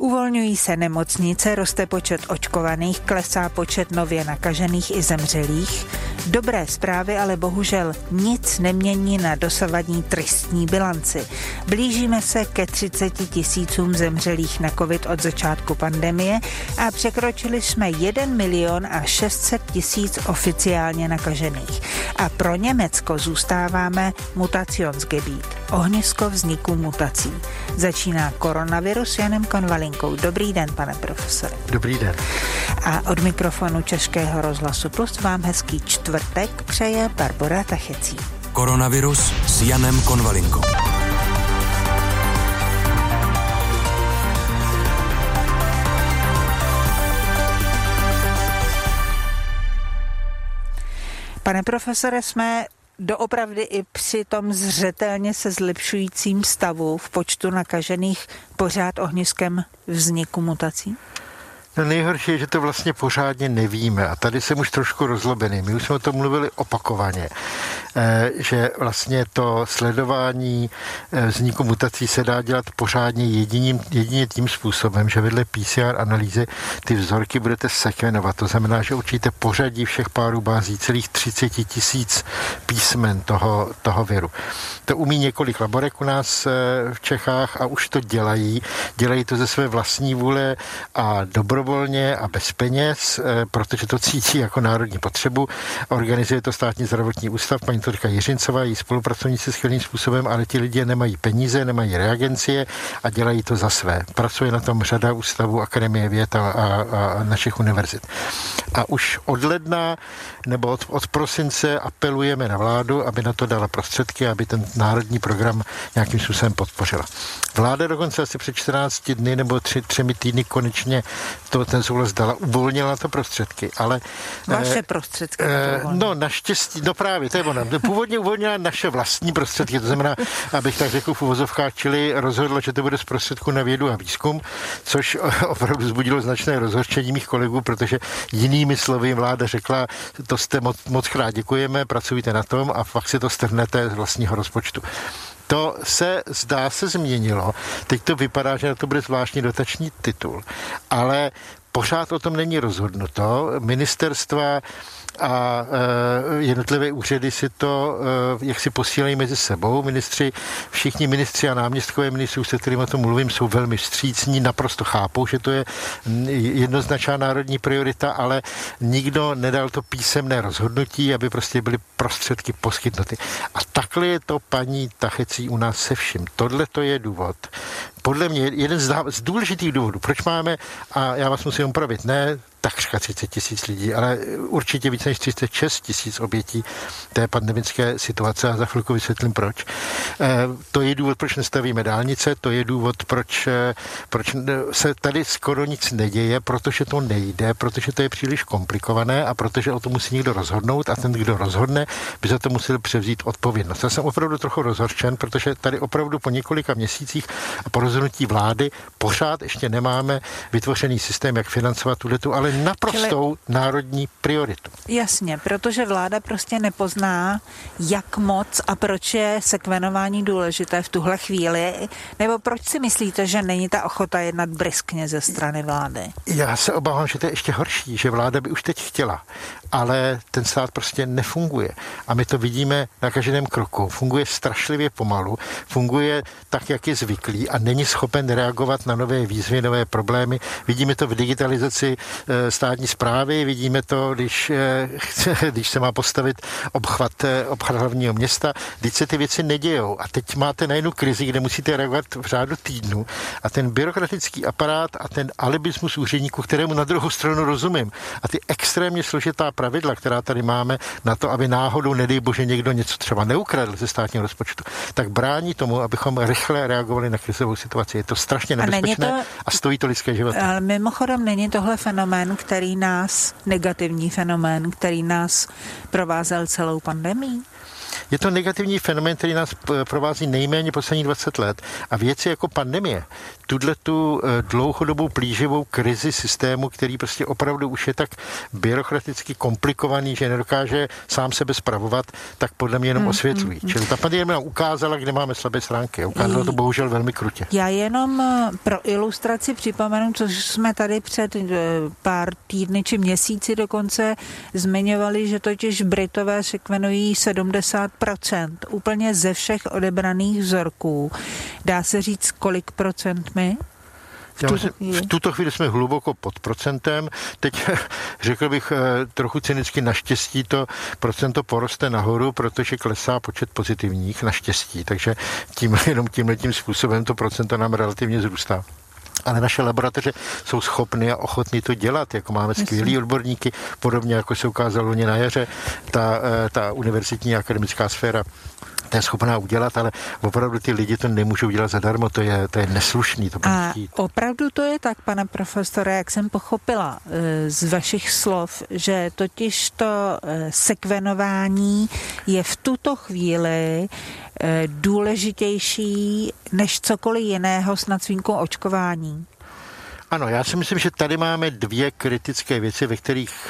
Uvolňují se nemocnice, roste počet očkovaných, klesá počet nově nakažených i zemřelých. Dobré zprávy ale bohužel nic nemění na dosavadní tristní bilanci. Blížíme se ke 30 000 zemřelých na covid od začátku pandemie a překročili jsme 1 600 000 oficiálně nakažených. A pro Německo zůstáváme Mutationsgebiet, ohnisko vzniku mutací. Začíná koronavirus Janem Konvalinkou. Dobrý den, pane profesore. Dobrý den. A od mikrofonu Českého rozhlasu Plus vám hezký čtvrtek přeje Barbora Tachecí. Koronavirus s Janem Konvalinkou. Pane profesore, jsme doopravdy i při tom zřetelně se zlepšujícím stavu v počtu nakažených pořád ohniskem vzniku mutací? No nejhorší je, že to vlastně pořádně nevíme a tady jsem už trošku rozlobený. My už jsme o tom mluvili opakovaně, že vlastně to sledování vzniku mutací se dá dělat pořádně jedině tím způsobem, že vedle PCR analýzy ty vzorky budete sekvenovat. To znamená, že určíte pořadí všech párů bází, celých 30 000 písmen toho viru. To umí několik laborek u nás v Čechách a už to dělají. Dělají to ze své vlastní vůle a dobrovolně a bez peněz, protože to cítí jako národní potřebu. Organizuje to Státní zdravotní ústav, paní doktorka Jiřincová, její spolupracovníci skvělým způsobem, ale ti lidé nemají peníze, nemají reagencie a dělají to za své. Pracuje na tom řada ústavů, Akademie věd a našich univerzit. A už od ledna nebo od prosince apelujeme na vládu, aby na to dala prostředky, aby ten národní program nějakým způsobem podpořila. Vláda dokonce asi před 14 dny nebo 3 týdny konečně ten souhlas dala, uvolnila na to prostředky, ale... Vaše prostředky? No naštěstí, no právě, to je ono. Původně uvolnila naše vlastní prostředky, to znamená, abych tak řekl v uvozovkách, čili rozhodla, že to bude z prostředku na vědu a výzkum, což opravdu vzbudilo značné rozhořčení mých kolegů, protože jinými slovy vláda řekla, to jste moc krát děkujeme, pracujte na tom a fakt si to strhnete z vlastního rozpočtu. To se, zdá se, změnilo. Teď to vypadá, že to bude zvláštní dotační titul, ale pořád o tom není rozhodnuto. Ministerstva a jednotlivé úřady si to jak si posílají mezi sebou. Všichni ministři a náměstkové ministřů, se kterými o tom mluvím, jsou velmi vstřícní, naprosto chápou, že to je jednoznačná národní priorita, ale nikdo nedal to písemné rozhodnutí, aby prostě byly prostředky poskytnuty. A takhle je to paní Tachecí u nás se vším. Tohle to je důvod. Podle mě jeden z důležitých důvodů, proč máme, a já vás musím opravit, ne takřka 30 000 lidí, ale určitě více než 36 000 obětí té pandemické situace a za chvilku vysvětlím proč. To je důvod, proč nestavíme dálnice, to je důvod, proč se tady skoro nic neděje, protože to nejde, protože to je příliš komplikované a protože o to musí někdo rozhodnout a ten, kdo rozhodne, by za to musel převzít odpovědnost. Já jsem opravdu trochu rozhořčen, protože tady opravdu po několika měsících a po rozhodnutí vlády pořád ještě nemáme vytvořený systém, jak financovat tuhletu, ale naprostou národní prioritu. Jasně, protože vláda prostě nepozná, jak moc a proč je sekvenování důležité v tuhle chvíli, nebo proč si myslíte, že není ta ochota jednat briskně ze strany vlády? Já se obávám, že to je ještě horší, že vláda by už teď chtěla, ale ten stát prostě nefunguje. A my to vidíme na každém kroku. Funguje strašlivě pomalu, funguje tak, jak je zvyklý a není schopen reagovat na nové výzvy, nové problémy. Vidíme to v digitalizaci státní správy, vidíme to, když se má postavit obchvat hlavního města, když se ty věci nedějou. A teď máte najednou krizi, kde musíte reagovat v řádu týdnu a ten byrokratický aparát a ten alibismus úředníků, kterému na druhou stranu rozumím, a ty extrémně složitá pravidla, která tady máme na to, aby náhodou, nedej bože, někdo něco třeba neukradl ze státního rozpočtu, tak brání tomu, abychom rychle reagovali na krizovou situaci. Je to strašně nebezpečné a stojí to lidské životy. Ale mimochodem není tohle fenomén, negativní fenomén, který nás provázel celou pandemií? Je to negativní fenomén, který nás provází nejméně poslední 20 let a věci jako pandemie, tu dlouhodobou plíživou krizi systému, který prostě opravdu už je tak byrokraticky komplikovaný, že nedokáže sám sebe spravovat, tak podle mě jenom osvětlují. Čili ta pandemie nám ukázala, kde máme slabé stránky. Ukázalo to bohužel velmi krutě. Já jenom pro ilustraci připomenu, co jsme tady před pár týdny či měsíci dokonce zmiňovali, že totiž Britové sekvenují 70% úplně ze všech odebraných vzorků. Dá se říct, kolik procent my? V tuto chvíli jsme hluboko pod procentem. Teď řekl bych trochu cynicky, naštěstí to procento poroste nahoru, protože klesá počet pozitivních, naštěstí. Takže jenom tímhletím způsobem to procento nám relativně zrůstá. Ale naše laboratoře jsou schopny a ochotní to dělat, jako máme skvělý odborníky, podobně jako se ukázalo loni na jaře, ta univerzitní akademická sféra to je schopná udělat, ale opravdu ty lidi to nemůžou dělat zadarmo, to je neslušný. A opravdu to je tak, pane profesore, jak jsem pochopila z vašich slov, že totiž to sekvenování je v tuto chvíli důležitější než cokoliv jiného, snad s výjimkou očkování. Ano, já si myslím, že tady máme dvě kritické věci, ve kterých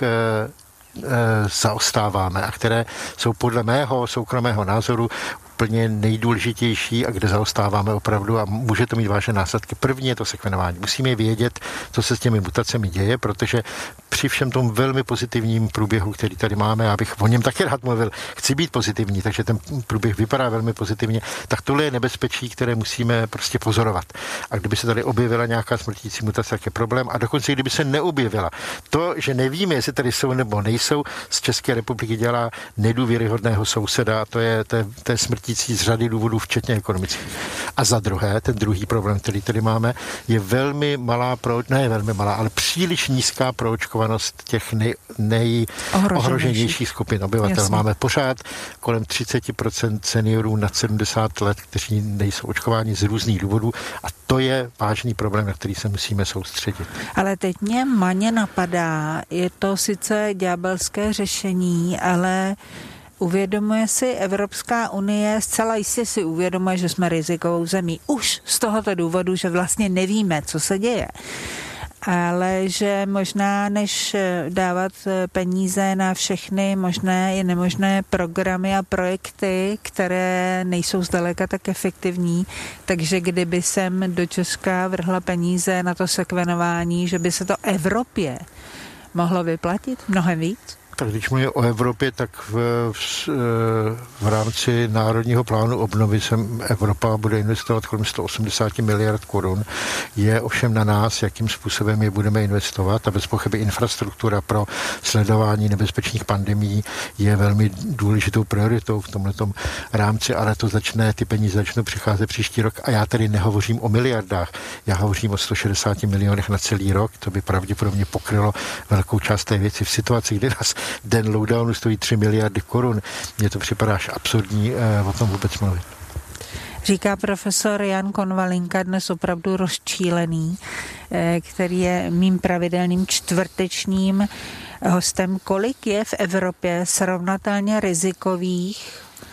zaostáváme a které jsou podle mého soukromého názoru úplně nejdůležitější a kde zaostáváme opravdu a může to mít vážné následky. První je to sekvenování. Musíme vědět, co se s těmi mutacemi děje, protože při všem tom velmi pozitivním průběhu, který tady máme, abych o něm taky rád mluvil, chci být pozitivní, takže ten průběh vypadá velmi pozitivně, tak tohle je nebezpečí, které musíme prostě pozorovat. A kdyby se tady objevila nějaká smrtící mutace, tak je problém. A dokonce, kdyby se neobjevila, to, že nevíme, jestli tady jsou nebo nejsou, z České republiky dělá nedůvěryhodného souseda a to je smrtící z řady důvodů, včetně ekonomických. A za druhé, ten druhý problém, který tady máme, je velmi malá, ne velmi malá, ale příliš nízká proočkovanost těch nejohroženějších skupin obyvatel. Jasně. Máme pořád kolem 30% seniorů nad 70 let, kteří nejsou očkováni z různých důvodů a to je vážný problém, na který se musíme soustředit. Ale teď mě maně napadá, je to sice ďábelské řešení, ale uvědomuje si Evropská unie, zcela jistě si uvědomuje, že jsme rizikovou zemí. Už z tohoto důvodu, že vlastně nevíme, co se děje. Ale že možná, než dávat peníze na všechny možné i nemožné programy a projekty, které nejsou zdaleka tak efektivní, takže kdyby sem do Česka vrhla peníze na to sekvenování, že by se to Evropě mohlo vyplatit mnohem víc? Tak když mluvím o Evropě, tak v rámci Národního plánu obnovy Evropa bude investovat kolem 180 miliard korun. Je ovšem na nás, jakým způsobem je budeme investovat a bez pochyby infrastruktura pro sledování nebezpečných pandemií je velmi důležitou prioritou v tomhletom rámci, ale ty peníze začnou přicházet příští rok a já tady nehovořím o miliardách, já hovořím o 160 milionech na celý rok, to by pravděpodobně pokrylo velkou část té věci v situaci, kdy nás den lockdownu stojí 3 miliardy korun. Mně to připadá až absurdní o tom vůbec mluvit. Říká profesor Jan Konvalinka, dnes opravdu rozčílený, který je mým pravidelným čtvrtečním hostem. Kolik je v Evropě srovnatelně rizikových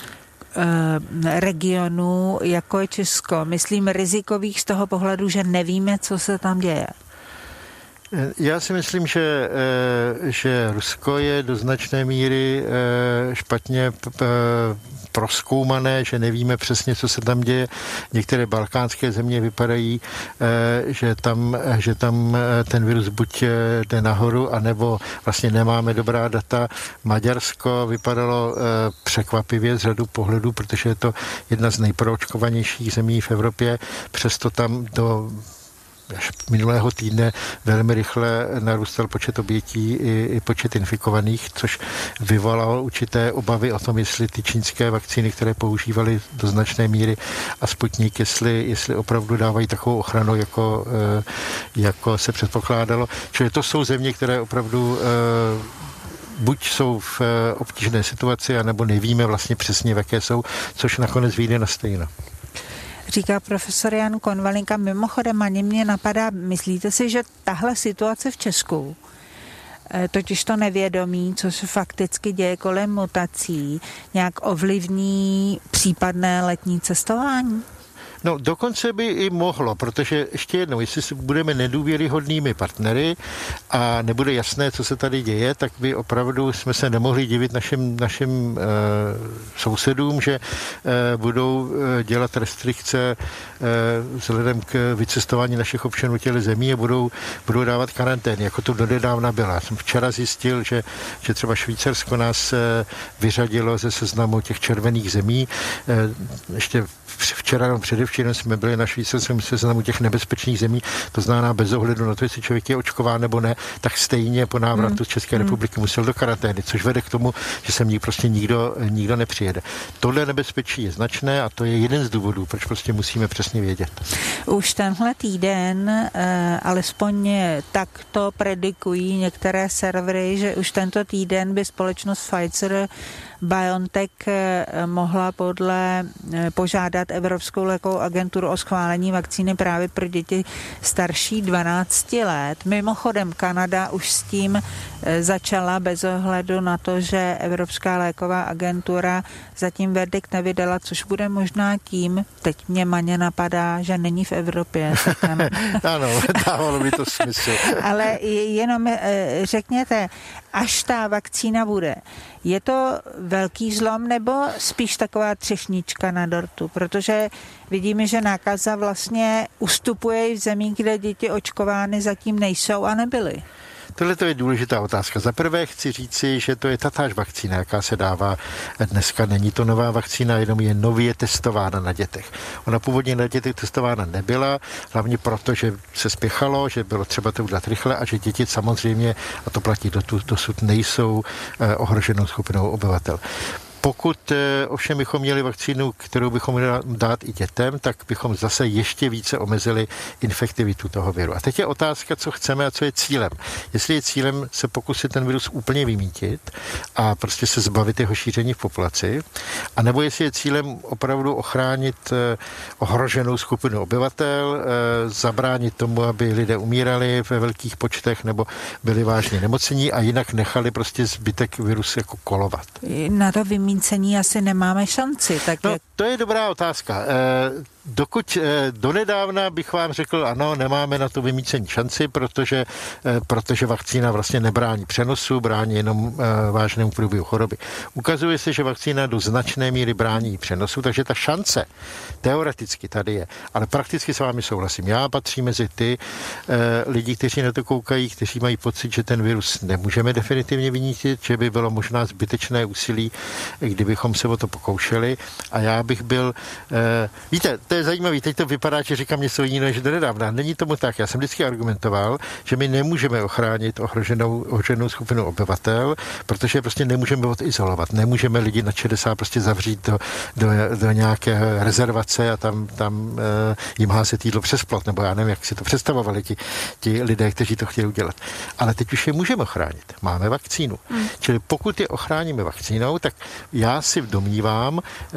regionů, jako je Česko? Myslím rizikových z toho pohledu, že nevíme, co se tam děje. Já si myslím, že Rusko je do značné míry špatně prozkoumané, že nevíme přesně, co se tam děje. Některé balkánské země vypadají, že tam ten virus buď jde nahoru, anebo vlastně nemáme dobrá data. Maďarsko vypadalo překvapivě z řadu pohledů, protože je to jedna z nejproočkovanějších zemí v Evropě. Přesto tam až minulého týdne velmi rychle narůstal počet obětí i počet infikovaných, což vyvolalo určité obavy o tom, jestli ty čínské vakcíny, které používaly do značné míry a Sputnik, jestli opravdu dávají takovou ochranu, jako se předpokládalo. Čili to jsou země, které opravdu buď jsou v obtížné situaci, anebo nevíme vlastně přesně, v jaké jsou, což nakonec vyjde na stejno. Říká profesor Jan Konvalinka. Mimochodem, ani mě napadá, myslíte si, že tahle situace v Česku totiž to nevědomí, co se fakticky děje kolem mutací, nějak ovlivní případné letní cestování? No dokonce by i mohlo, protože ještě jednou, jestli si budeme nedůvěryhodnými partnery a nebude jasné, co se tady děje, tak by opravdu jsme se nemohli divit našim sousedům, že budou dělat restrikce vzhledem k vycestování našich občanů těchto zemí a budou dávat karantény, jako to donedávna byla. Jsem včera zjistil, že třeba Švýcarsko nás vyřadilo ze seznamu těch červených zemí. Ještě včera předevčírem jsme byli na švýcarském seznamu těch nebezpečných zemí, to znamená bez ohledu na to, jestli člověk je očkován nebo ne, tak stejně po návratu z České republiky musel do karantény, což vede k tomu, že sem prostě nikdo nepřijede. Tohle nebezpečí je značné a to je jeden z důvodů, proč prostě musíme přesně vědět. Už tenhle týden, alespoň takto predikují některé servery, že už tento týden by společnost Pfizer-BioNTech mohla požádat Evropskou lékovou agenturu o schválení vakcíny právě pro děti starší 12 let. Mimochodem Kanada už s tím začala bez ohledu na to, že Evropská léková agentura zatím verdikt nevydala, což bude možná tím, teď mě Maně napadá, že není v Evropě. Ano, dávalo by to smysl. Ale jenom řekněte, až ta vakcína bude, je to velký zlom nebo spíš taková třešnička na dortu? Protože vidíme, že nákaza vlastně ustupuje i v zemích, kde děti očkovány zatím nejsou a nebyly. Tohle to je důležitá otázka. Za prvé chci říci, že to je tatáž vakcína, jaká se dává dneska. Není to nová vakcína, jenom je nově testována na dětech. Ona původně na dětech testována nebyla, hlavně proto, že se spěchalo, že bylo třeba to udělat rychle a že děti samozřejmě, a to platí dosud, nejsou ohroženou skupinou obyvatel. Pokud ovšem bychom měli vakcínu, kterou bychom měli dát i dětem, tak bychom zase ještě více omezili infektivitu toho viru. A teď je otázka, co chceme a co je cílem. Jestli je cílem se pokusit ten virus úplně vymítit a prostě se zbavit jeho šíření v populaci, anebo jestli je cílem opravdu ochránit ohroženou skupinu obyvatel, zabránit tomu, aby lidé umírali ve velkých počtech nebo byli vážně nemocní a jinak nechali prostě zbytek virus jako kolovat. Na to vymícení asi nemáme šanci. To je dobrá otázka. Dokud donedávna bych vám řekl, ano, nemáme na to vymícení šanci, protože vakcína vlastně nebrání přenosu, brání jenom vážnému průběhu choroby. Ukazuje se, že vakcína do značné míry brání přenosu, takže ta šance teoreticky tady je. Ale prakticky s vámi souhlasím. Já patřím mezi ty lidi, kteří na to koukají, kteří mají pocit, že ten virus nemůžeme definitivně vymítit, že by bylo možná zbytečné úsilí, kdybychom se o to pokoušeli. A já bych byl... víte, to je zajímavé, teď to vypadá, že říkám něco jiného než donedávna. Není tomu tak. Já jsem vždycky argumentoval, že my nemůžeme ochránit ohroženou skupinu obyvatel, protože prostě nemůžeme odizolovat. Nemůžeme lidi na 60 prostě zavřít do nějaké rezervace a tam jim házet jídlo přes plot, nebo já nevím, jak si to představovali ti lidé, kteří to chtěli udělat. Ale teď už je můžeme ochránit. Máme vakcínu. Čili pokud je ochráníme vakcínou, tak já si domnívám,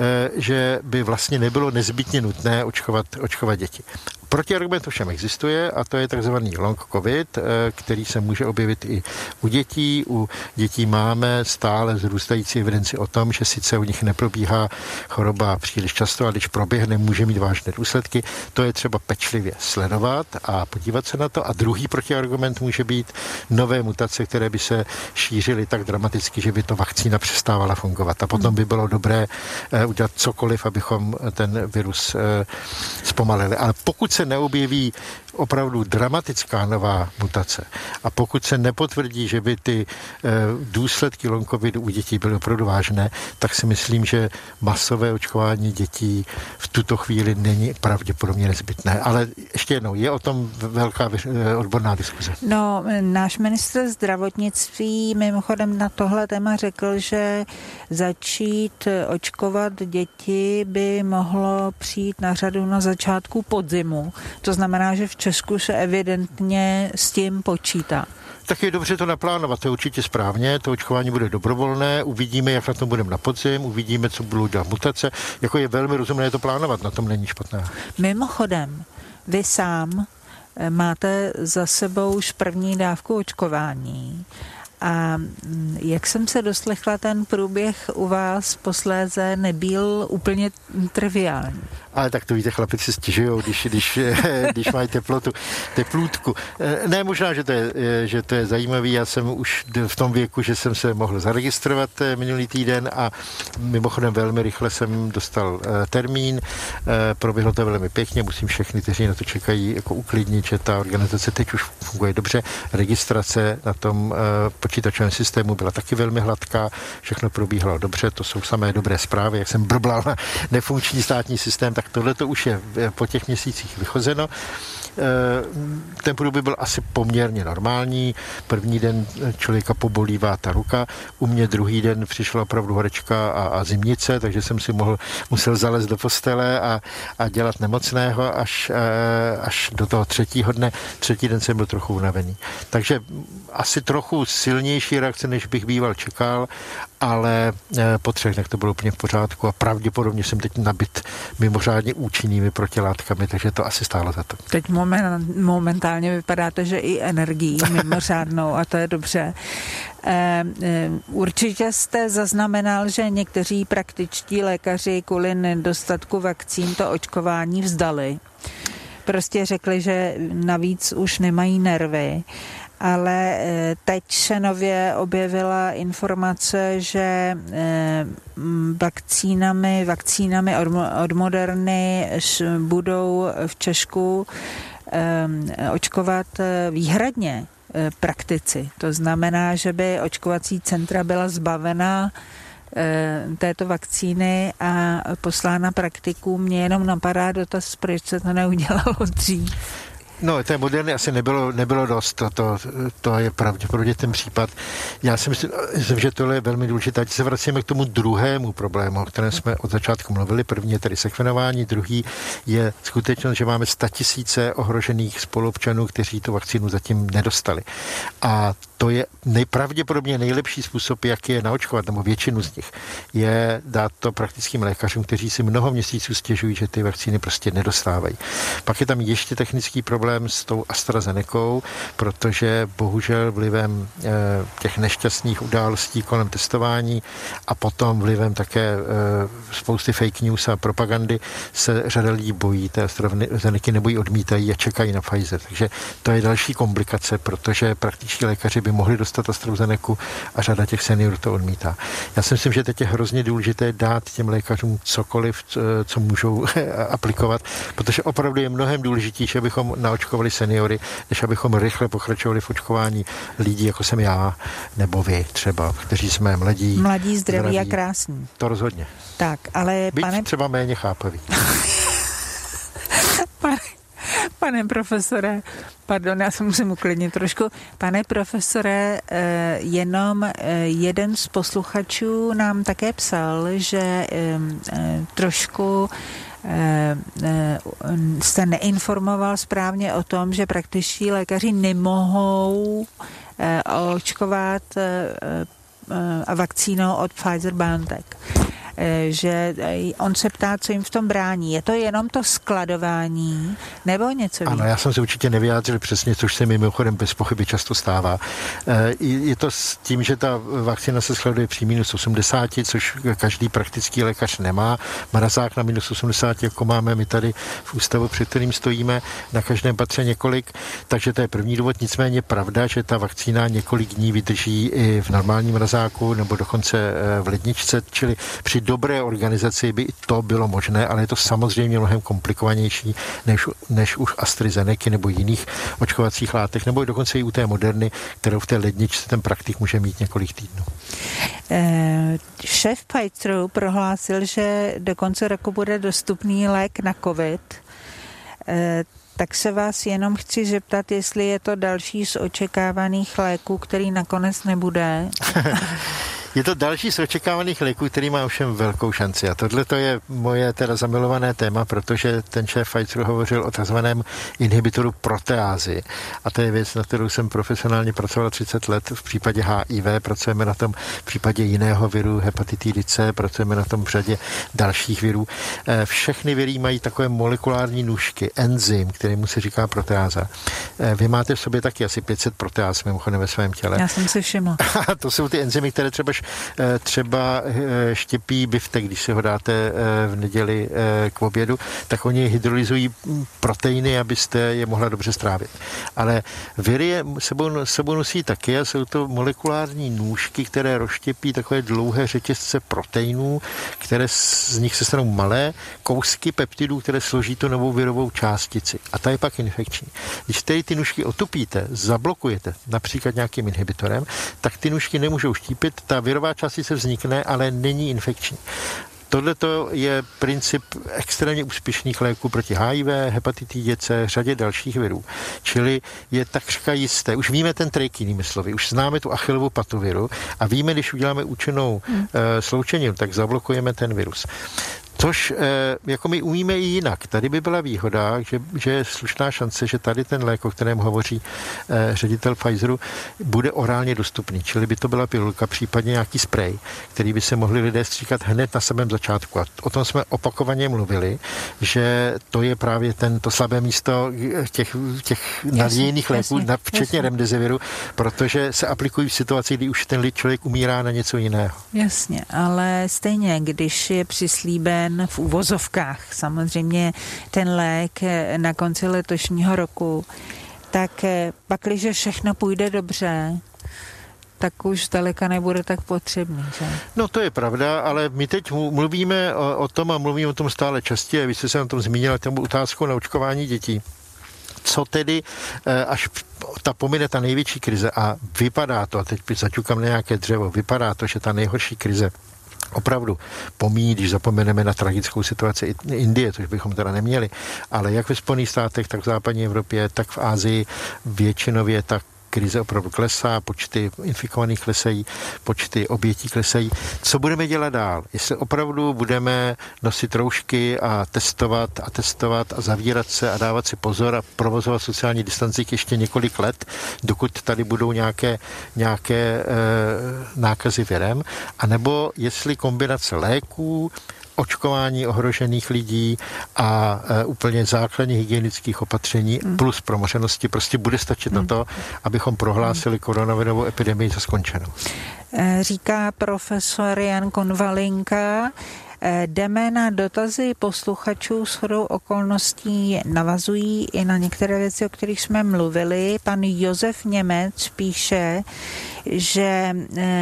že by vlastně nebylo nezbytně nutné očkovat děti. Protiargument ovšem existuje a to je takzvaný long covid, který se může objevit i u dětí. U dětí máme stále zrůstající evidenci o tom, že sice u nich neprobíhá choroba příliš často, ale když proběhne, může mít vážné důsledky. To je třeba pečlivě sledovat a podívat se na to. A druhý protiargument může být nové mutace, které by se šířily tak dramaticky, že by to vakcína přestávala fungovat. A potom by bylo dobré udělat cokoliv, abychom ten virus zpomalili. Ale pokud se neobjeví opravdu dramatická nová mutace a pokud se nepotvrdí, že by ty důsledky long covidu u dětí byly opravdu vážné, tak si myslím, že masové očkování dětí v tuto chvíli není pravděpodobně nezbytné. Ale ještě jednou, je o tom velká odborná diskuze. No, náš ministr zdravotnictví mimochodem na tohle téma řekl, že začít očkovat děti by mohlo přijít na řadu na začátku podzimu. To znamená, že v Česku se evidentně s tím počítá. Tak je dobře to naplánovat, to je určitě správně, to očkování bude dobrovolné, uvidíme, jak na tom budeme na podzim, uvidíme, co budou dělat mutace, jako je velmi rozumné to plánovat, na tom není špatné. Mimochodem, vy sám máte za sebou už první dávku očkování A jak jsem se doslechla, ten průběh u vás posléze nebyl úplně triviální. Ale tak to víte, chlapi si stěžujou, když mají teplůtku. Ne, možná, že to je zajímavý. Já jsem už v tom věku, že jsem se mohl zaregistrovat minulý týden a mimochodem velmi rychle jsem dostal termín. Proběhlo to velmi pěkně, musím všechny, kteří na to čekají, jako uklidnit, že ta organizace teď už funguje dobře. Registrace na tom počítačovém systému byla taky velmi hladká, všechno probíhalo dobře, to jsou samé dobré zprávy. Jak jsem brblal na nefunkční státní systém, tak tohle to už je po těch měsících vychozeno. Ten průběh byl asi poměrně normální. První den člověka pobolívá ta ruka, u mě druhý den přišla opravdu horečka a zimnice, takže jsem si musel zalézt do postele a dělat nemocného až do toho třetího dne. Třetí den jsem byl trochu unavený. Takže asi trochu silnější reakce, než bych býval čekal, ale po 3 dnech to bylo úplně v pořádku a pravděpodobně jsem teď nabit mimořádně účinnými protilátkami, takže to asi stálo za to. Teď momentálně vypadáte, že i energií mimořádnou a to je dobře. Určitě jste zaznamenal, že někteří praktičtí lékaři kvůli nedostatku vakcín to očkování vzdali. Prostě řekli, že navíc už nemají nervy. Ale teď se nově objevila informace, že vakcínami od Moderny budou v Česku očkovat výhradně praktici. To znamená, že by očkovací centra byla zbavena této vakcíny a poslána praktikům. Mě jenom napadá dotaz, proč se to neudělalo dřív. No, té Moderny asi nebylo dost, to je pravděpodobně ten případ. Já si myslím, že tohle je velmi důležité. Ať se vracíme k tomu druhému problému, o kterém jsme od začátku mluvili. První je tedy sekvenování, druhý je skutečnost, že máme 100 000 ohrožených spoluobčanů, kteří tu vakcínu zatím nedostali. A to je pravděpodobně nejlepší způsob, jak je naočkovat, nebo většinu z nich, je dát to praktickým lékařům, kteří si mnoho měsíců stěžují, že ty vakcíny prostě nedostávají. Pak je tam ještě technický problém s tou AstraZenecou, protože bohužel vlivem těch nešťastných událostí kolem testování a potom vlivem také spousty fake news a propagandy se řada lidí bojí té AstraZenecy, nebo ji odmítají a čekají na Pfizer. Takže to je další komplikace, protože praktičtí lékaři by mohli dostat AstraZenecu a řada těch seniorů to odmítá. Já si myslím, že teď je hrozně důležité dát těm lékařům cokoliv, co můžou aplikovat, protože opravdu je mnohem důležitější, abychom naočkovali seniory, než abychom rychle pokračovali v očkování lidí, jako jsem já, nebo vy třeba, kteří jsme mladí, zdraví a krásní. To rozhodně. Tak, ale byť třeba méně chápaví. Pane profesore, pardon, já se musím uklidnit trošku. Pane profesore, jenom jeden z posluchačů nám také psal, že trošku jste neinformoval správně o tom, že praktičtí lékaři nemohou očkovat vakcínou od Pfizer-BioNTech. Že on se ptá, co jim v tom brání. Je to jenom to skladování nebo něco víc? Ano, já jsem se určitě nevyjádřil přesně, což se mimochodem bez pochyby často stává. Je to s tím, že ta vakcína se skladuje při -80, což každý praktický lékař nemá. Mrazák na -80, jako máme my tady v ústavu, před kterým stojíme, na každém patře několik, takže to je první důvod. Nicméně pravda, že ta vakcína několik dní vydrží i v normálním mrazáku nebo dokonce v ledničce, čili při dobré organizaci by i to bylo možné, ale je to samozřejmě mnohem komplikovanější než už AstraZeneca nebo jiných očkovacích látek, nebo dokonce i u té Moderny, kterou v té ledničce ten praktik může mít několik týdnů. Šéf Pfizeru prohlásil, že do konce roku bude dostupný lék na COVID. Tak se vás jenom chci zeptat, jestli je to další z očekávaných léků, který nakonec nebude. Je to další z očekávaných léků, který má ovšem velkou šanci. A tohle to je moje teda zamilované téma, protože ten šéf Pfizeru hovořil o takzvaném inhibitoru proteázy. A to je věc, na kterou jsem profesionálně pracoval 30 let. V případě HIV pracujeme na tom, v případě jiného viru, hepatitidy C, pracujeme na tom v řadě dalších virů. Všechny viry mají takové molekulární nůžky, enzym, kterému se říká proteáza. Vy máte v sobě taky asi 500 proteáz mimochodem ve svém těle. Já jsem si všiml. To jsou ty enzymy, které třeba štěpí biftek, když si ho dáte v neděli k obědu, tak oni hydrolyzují proteiny, abyste je mohla dobře strávit. Ale viry je sebou nosí taky a jsou to molekulární nůžky, které rozštěpí takové dlouhé řetězce proteinů, které z nich se stanou malé kousky peptidů, které složí tu novou virovou částici. A ta je pak infekční. Když tedy ty nůžky otupíte, zablokujete například nějakým inhibitorem, tak ty nůžky nemůžou štípit, ta virová částice vznikne, ale není infekční. Tohle je princip extrémně úspěšných léků proti HIV, hepatitidě C, řadě dalších virů. Čili je takřka jisté. Už víme ten trik, jinými slovy. Už známe tu Achillovu patu viru a víme, když uděláme účinnou sloučeninu, tak zablokujeme ten virus. Což jako my umíme i jinak. Tady by byla výhoda, že je slušná šance, že tady ten lék, o kterém hovoří ředitel Pfizeru, bude orálně dostupný. Čili by to byla pilulka, případně nějaký sprej, který by se mohli lidé stříkat hned na samém začátku. A o tom jsme opakovaně mluvili, že to je právě to slabé místo těch nadějných léků, včetně remdesiviru, protože se aplikují v situaci, kdy už ten člověk umírá na něco jiného. Jasně, ale stejně, když je přislíben v uvozovkách samozřejmě ten lék na konci letošního roku, tak pakliže všechno půjde dobře, tak už zdaleka nebude tak potřebný, že? No to je pravda, ale my teď mluvíme o tom a mluvíme o tom stále častěji. Vy jste se na tom zmínila tomu otázkou na očkování dětí. Co tedy, až ta pomine ta největší krize a vypadá to, a teď zaťukám na nějaké dřevo, vypadá to, že ta nejhorší krize opravdu pomíjí, když zapomeneme na tragickou situaci Indie, což bychom teda neměli, ale jak ve Spojených státech, tak v západní Evropě, tak v Asii většinově ta krize opravdu klesá, počty infikovaných klesají, počty obětí klesají. Co budeme dělat dál? Jestli opravdu budeme nosit roušky a testovat a zavírat se a dávat si pozor a provozovat sociální distanci ještě několik let, dokud tady budou nějaké nákazy virem, anebo jestli kombinace léků, očkování ohrožených lidí a úplně základních hygienických opatření plus promořenosti prostě bude stačit na to, abychom prohlásili koronavirovou epidemii za skončenou. Říká profesor Jan Konvalinka. Jdeme na dotazy posluchačů, shodou okolností navazují i na některé věci, o kterých jsme mluvili. Pan Josef Němec píše, že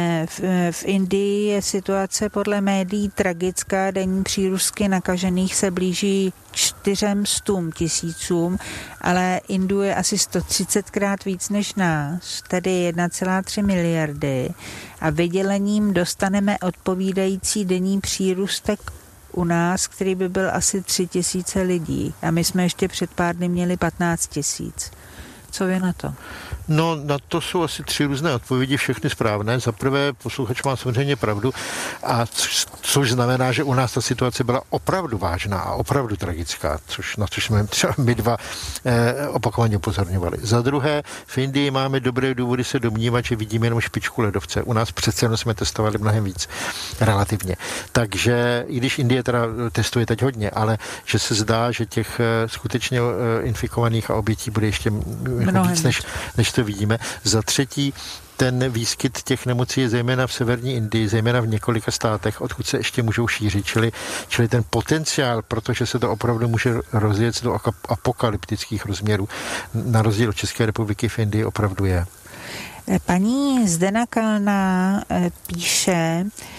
v Indii je situace podle médií tragická, denní přírůstky nakažených se blíží 400 000, ale Indů je asi 130krát víc než nás, tedy 1,3 miliardy a vydělením dostaneme odpovídající denní přírůstek u nás, který by byl asi 3 000 lidí a my jsme ještě před pár dny měli 15 000. Co vy na to? No, na to jsou asi 3 různé odpovědi, všechny správné. Za prvé, posluchač má samozřejmě pravdu, a což znamená, že u nás ta situace byla opravdu vážná a opravdu tragická, na což jsme třeba my dva opakovaně upozorňovali. Za druhé, v Indii máme dobré důvody se domnívat, že vidíme jenom špičku ledovce. U nás přece jenom jsme testovali mnohem víc, relativně. Takže, i když Indie teda testuje teď hodně, ale že se zdá, že těch skutečně infikovaných a obětí bude ještě víc, než to vidíme. Za třetí, ten výskyt těch nemocí je zejména v severní Indii, zejména v několika státech, odkud se ještě můžou šířit. Čili ten potenciál, protože se to opravdu může rozjet do apokalyptických rozměrů, na rozdíl od České republiky v Indii opravdu je. Paní Zdena Kalná píše,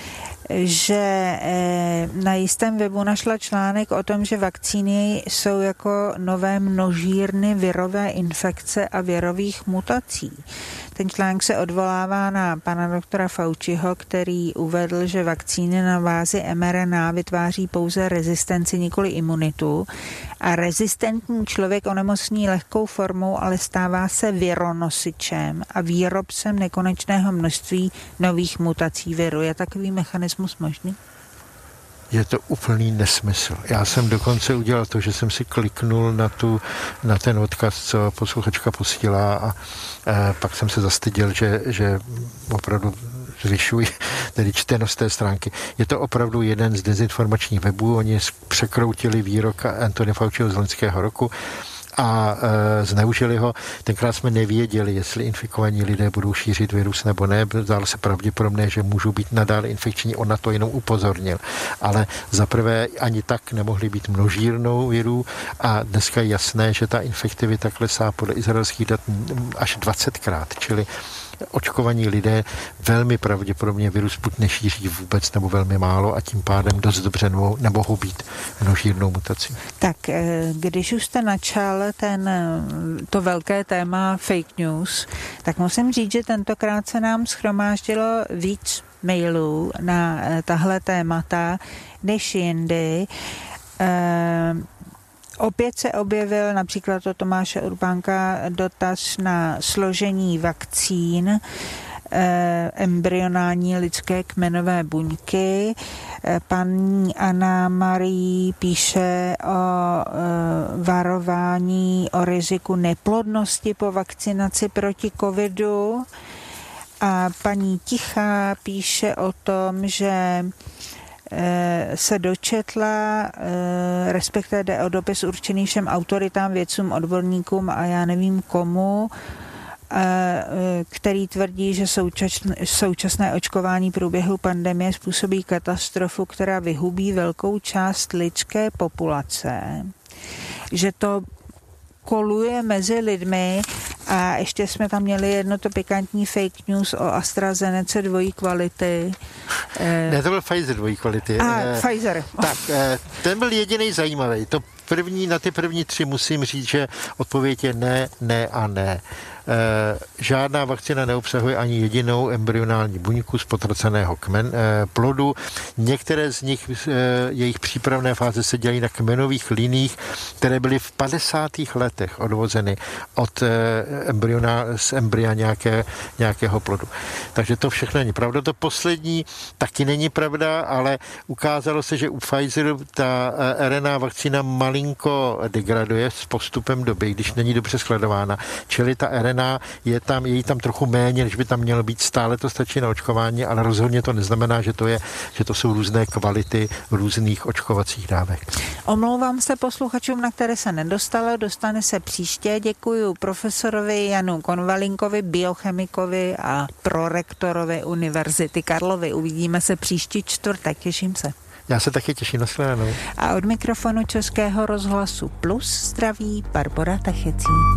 že na jistém webu našla článek o tom, že vakcíny jsou jako nové množírny virové infekce a virových mutací. Ten článek se odvolává na pana doktora Fauciho, který uvedl, že vakcíny na bázi mRNA vytváří pouze rezistenci, nikoli imunitu. A rezistentní člověk onemocní lehkou formou, ale stává se vironosičem a výrobcem nekonečného množství nových mutací viru. Je takový mechanismus možný? Je to úplný nesmysl. Já jsem dokonce udělal to, že jsem si kliknul na ten odkaz, co posluchačka posílá a pak jsem se zastyděl, že opravdu zvyšují tedy čtenost té stránky. Je to opravdu jeden z dezinformačních webů. Oni překroutili výrok Anthony Fauciho z loňského roku a zneužili ho. Tenkrát jsme nevěděli, jestli infikovaní lidé budou šířit virus nebo ne. Zdálo se pravděpodobné, že můžou být nadále infekční. On na to jenom upozornil. Ale zaprvé ani tak nemohli být množírnou virů a dneska je jasné, že ta infektivita klesá podle izraelských dat až 20krát, čili očkovaní lidé velmi pravděpodobně virus buď nešíří vůbec nebo velmi málo a tím pádem dost dobře nemohou být množírnou mutací. Tak, když už jste načal to velké téma fake news, tak musím říct, že tentokrát se nám shromáždilo víc mailů na tahle témata než jindy. Opět se objevil například od Tomáše Urbánka dotaz na složení vakcín embryonální lidské kmenové buňky. Paní Anna Marie píše o varování o riziku neplodnosti po vakcinaci proti covidu a paní Tichá píše o tom, že se dočetla, respektive jde o dopis určený všem autoritám, vědcům, odborníkům a já nevím komu, který tvrdí, že současné očkování průběhu pandemie způsobí katastrofu, která vyhubí velkou část lidské populace, že to koluje mezi lidmi a ještě jsme tam měli jedno to pikantní fake news o AstraZeneca dvojí kvality. Ne, to byl Pfizer dvojí kvality. Pfizer. Tak, ten byl jediný zajímavý. Na ty první tři musím říct, že odpověď je ne, ne a ne. Žádná vakcína neobsahuje ani jedinou embryonální buňku z potraceného plodu. Některé z nich, jejich přípravné fáze se dělají na kmenových liních, které byly v 50. letech odvozeny od z embrya nějakého plodu. Takže to všechno není pravda. To poslední taky není pravda, ale ukázalo se, že u Pfizeru ta RNA vakcína malinko degraduje s postupem doby, když není dobře skladována. Čili ta RNA je tam trochu méně, než by tam mělo být. Stále to stačí na očkování, ale rozhodně to neznamená, že to jsou různé kvality různých očkovacích dávek. Omlouvám se posluchačům, na které se nedostalo, dostane se příště. Děkuji profesorovi Janu Konvalinkovi, biochemikovi a prorektorovi Univerzity Karlovy. Uvidíme se příští čtvrtek, těším se. Já se taky těším, na shledanou. A od mikrofonu Českého rozhlasu Plus zdraví Barbora Tachecí.